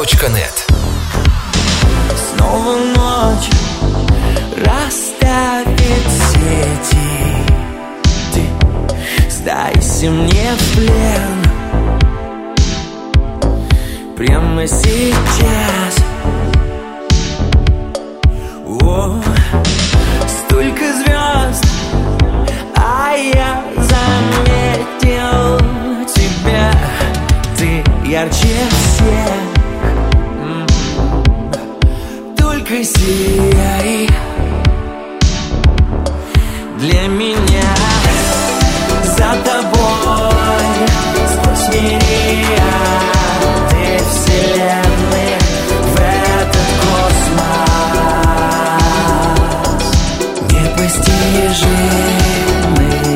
Радиомаяк.нет. Снова ночь расставит сети. Ты сдайся мне в плен прямо сейчас. О, столько звезд, а я заметил тебя. Ты ярче всех, только сияй для меня. За тобой сквозь мириады вселенных в этот космос непостижимый.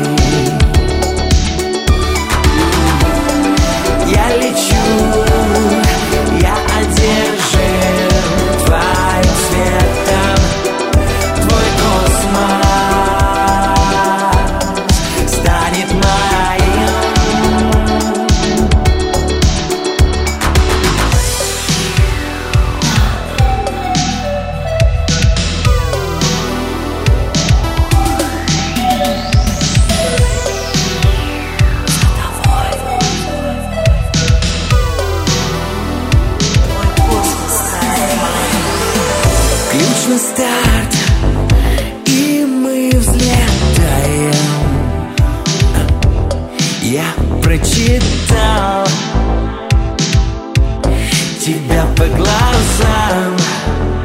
Я лечу, я одержим твоим светом, твой космос станет моим. Ключ на старт, и мы взлетаем. Я прочитал тебя по глазам.